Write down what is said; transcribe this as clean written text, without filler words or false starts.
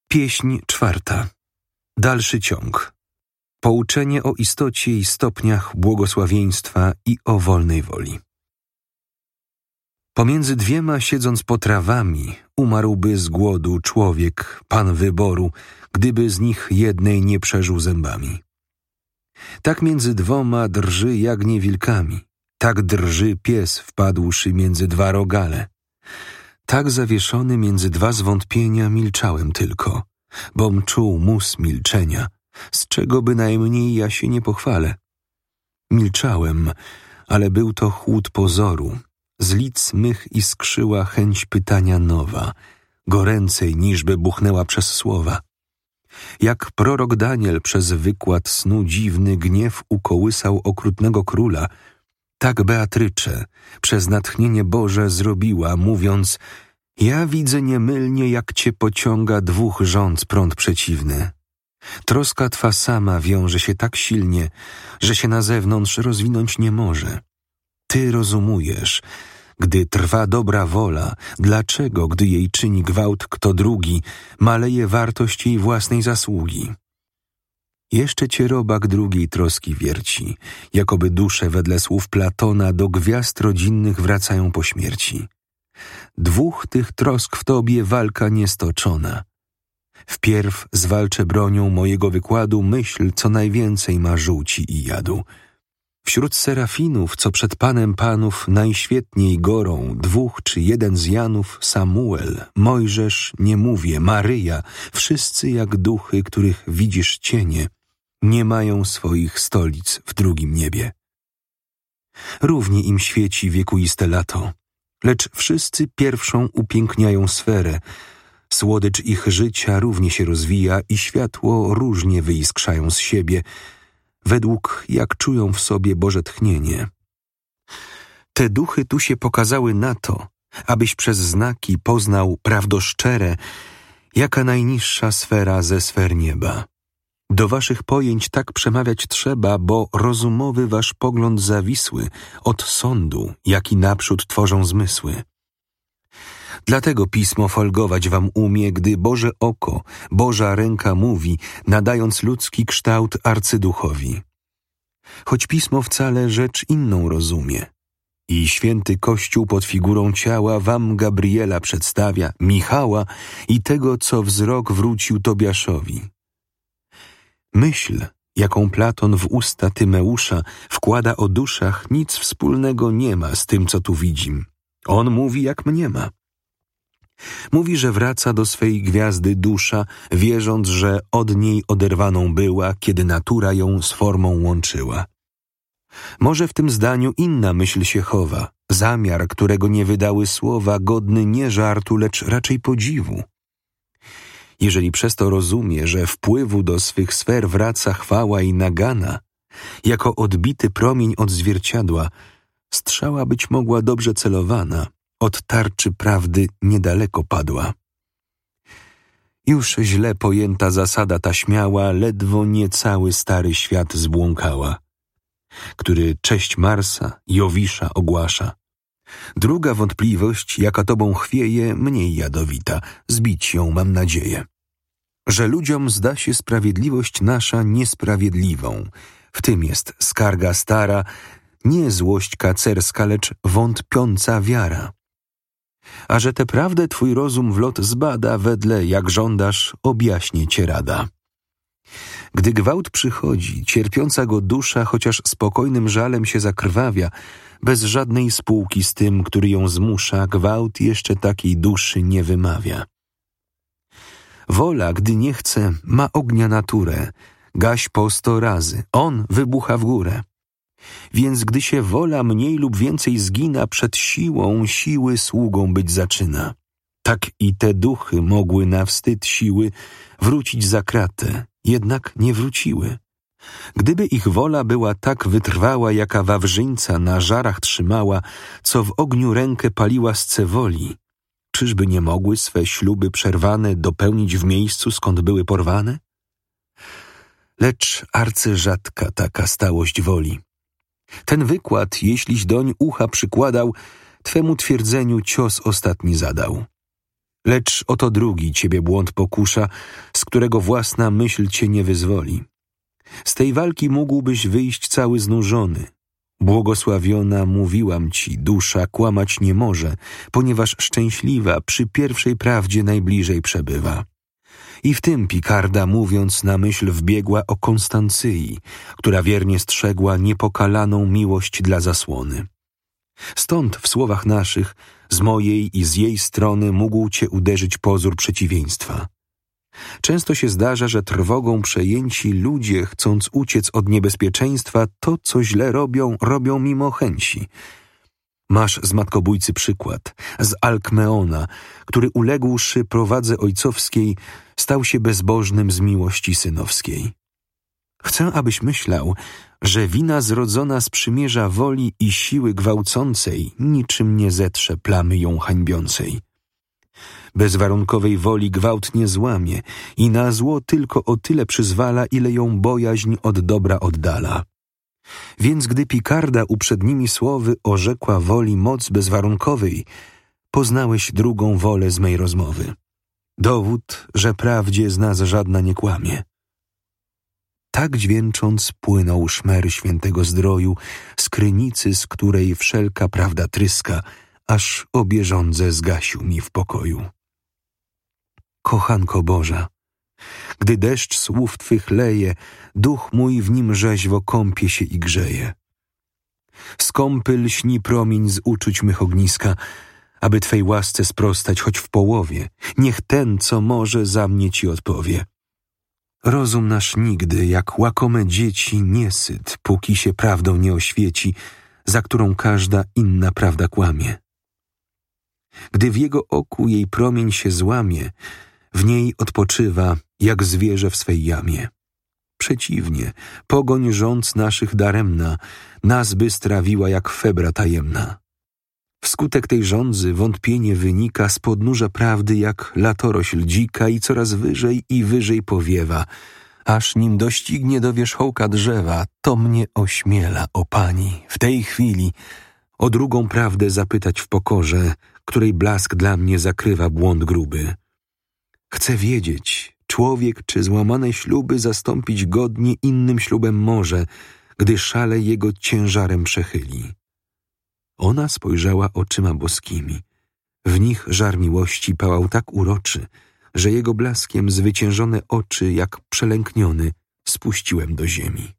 Pieśń 4. Dalszy ciąg. Pouczenie o istocie i stopniach błogosławieństwa i o wolnej woli. Pomiędzy dwiema siedząc potrawami, umarłby z głodu człowiek, pan wyboru, gdyby z nich jednej nie przeżył zębami. Tak między dwoma drży jagnię wilkami, tak drży pies wpadłszy między dwa rogale. Tak zawieszony między dwa zwątpienia milczałem tylko, bom czuł mus milczenia, z czego bynajmniej ja się nie pochwalę. Milczałem, ale był to chłód pozoru, z lic mych iskrzyła chęć pytania nowa, goręcej niżby buchnęła przez słowa. Jak prorok Daniel przez wykład snu dziwny gniew ukołysał okrutnego króla, tak Beatrycze przez natchnienie Boże zrobiła, mówiąc: ja widzę niemylnie, jak cię pociąga dwóch rządz prąd przeciwny. Troska twa sama wiąże się tak silnie, że się na zewnątrz rozwinąć nie może. Ty rozumujesz, gdy trwa dobra wola, dlaczego, gdy jej czyni gwałt kto drugi, maleje wartość jej własnej zasługi. Jeszcze cię robak drugiej troski wierci, jakoby dusze wedle słów Platona do gwiazd rodzinnych wracają po śmierci. Dwóch tych trosk w tobie walka niestoczona. Wpierw zwalczę bronią mojego wykładu myśl, co najwięcej ma żółci i jadu. Wśród serafinów, co przed Panem Panów najświetniej gorą, dwóch czy jeden z Janów, Samuel, Mojżesz, nie mówię, Maryja, wszyscy jak duchy, których widzisz cienie, nie mają swoich stolic w drugim niebie. Równie im świeci wiekuiste lato, lecz wszyscy pierwszą upiękniają sferę. Słodycz ich życia równie się rozwija i światło różnie wyiskrzają z siebie, według jak czują w sobie Boże tchnienie. Te duchy tu się pokazały na to, abyś przez znaki poznał prawdo szczere, jaka najniższa sfera ze sfer nieba. Do waszych pojęć tak przemawiać trzeba, bo rozumowy wasz pogląd zawisły od sądu, jaki naprzód tworzą zmysły. Dlatego pismo folgować wam umie, gdy Boże oko, Boża ręka mówi, nadając ludzki kształt arcyduchowi. Choć pismo wcale rzecz inną rozumie. I święty Kościół pod figurą ciała wam Gabriela przedstawia, Michała i tego, co wzrok wrócił Tobiaszowi. Myśl, jaką Platon w usta Tymeusza wkłada o duszach, nic wspólnego nie ma z tym, co tu widzim. On mówi, jak mniema. Mówi, że wraca do swej gwiazdy dusza, wierząc, że od niej oderwaną była, kiedy natura ją z formą łączyła. Może w tym zdaniu inna myśl się chowa, zamiar, którego nie wydały słowa, godny nie żartu, lecz raczej podziwu. Jeżeli przez to rozumie, że wpływu do swych sfer wraca chwała i nagana, jako odbity promień od zwierciadła, strzała być mogła dobrze celowana, od tarczy prawdy niedaleko padła. Już źle pojęta zasada ta śmiała, ledwo nie cały stary świat zbłąkała, który cześć Marsa, Jowisza ogłasza. Druga wątpliwość, jaka tobą chwieje, mniej jadowita, zbić ją mam nadzieję. Że ludziom zda się sprawiedliwość nasza niesprawiedliwą, w tym jest skarga stara, nie złość kacerska, lecz wątpiąca wiara. A że tę prawdę twój rozum w lot zbada, wedle jak żądasz, objaśnie cię rada. Gdy gwałt przychodzi, cierpiąca go dusza, chociaż spokojnym żalem się zakrwawia, bez żadnej spółki z tym, który ją zmusza, gwałt jeszcze takiej duszy nie wymawia. Wola, gdy nie chce, ma ognia naturę, gaś po 100 razy, on wybucha w górę. Więc gdy się wola mniej lub więcej zgina, przed siłą siły sługą być zaczyna. Tak i te duchy mogły na wstyd siły wrócić za kratę, jednak nie wróciły. Gdyby ich wola była tak wytrwała, jaka wawrzyńca na żarach trzymała, co w ogniu rękę paliła z cewoli, czyżby nie mogły swe śluby przerwane dopełnić w miejscu, skąd były porwane? Lecz arcyrzadka taka stałość woli. Ten wykład, jeśliś doń ucha przykładał, twemu twierdzeniu cios ostatni zadał. Lecz oto drugi ciebie błąd pokusza, z którego własna myśl cię nie wyzwoli. Z tej walki mógłbyś wyjść cały znużony. Błogosławiona, mówiłam ci, dusza kłamać nie może, ponieważ szczęśliwa przy pierwszej prawdzie najbliżej przebywa. I w tym Pikarda, mówiąc, na myśl wbiegła o Konstancyi, która wiernie strzegła niepokalaną miłość dla zasłony. Stąd w słowach naszych, z mojej i z jej strony mógł cię uderzyć pozór przeciwieństwa. Często się zdarza, że trwogą przejęci ludzie, chcąc uciec od niebezpieczeństwa, to, co źle robią mimo chęci. Masz z matkobójcy przykład, z Alkmeona, który uległszy prowadze ojcowskiej, stał się bezbożnym z miłości synowskiej. Chcę, abyś myślał, że wina zrodzona z przymierza woli i siły gwałcącej niczym nie zetrze plamy ją hańbiącej. Bezwarunkowej woli gwałt nie złamie i na zło tylko o tyle przyzwala, ile ją bojaźń od dobra oddala. Więc gdy Pikarda uprzednimi słowy orzekła woli moc bezwarunkowej, poznałeś drugą wolę z mej rozmowy. Dowód, że prawdzie z nas żadna nie kłamie. Tak dźwięcząc płynął szmer świętego zdroju z krynicy, z której wszelka prawda tryska, aż obie żądze zgasił mi w pokoju. Kochanko Boża, gdy deszcz słów Twych leje, duch mój w nim rzeźwo kąpie się i grzeje. Skąpy lśni promień z uczuć mych ogniska, aby Twej łasce sprostać choć w połowie, niech ten, co może, za mnie Ci odpowie. Rozum nasz nigdy, jak łakome dzieci, niesyt, póki się prawdą nie oświeci, za którą każda inna prawda kłamie. Gdy w jego oku jej promień się złamie, w niej odpoczywa, jak zwierzę w swej jamie. Przeciwnie, pogoń żądz naszych daremna, nas by strawiła jak febra tajemna. Wskutek tej żądzy wątpienie wynika z podnóża prawdy jak latorośl dzika i coraz wyżej i wyżej powiewa, aż nim doścignie do wierzchołka drzewa, to mnie ośmiela, o Pani, w tej chwili o drugą prawdę zapytać w pokorze, której blask dla mnie zakrywa błąd gruby. Chcę wiedzieć, człowiek czy złamane śluby zastąpić godnie innym ślubem może, gdy szale jego ciężarem przechyli. Ona spojrzała oczyma boskimi. W nich żar miłości pałał tak uroczy, że jego blaskiem zwyciężone oczy, jak przelękniony, spuściłem do ziemi.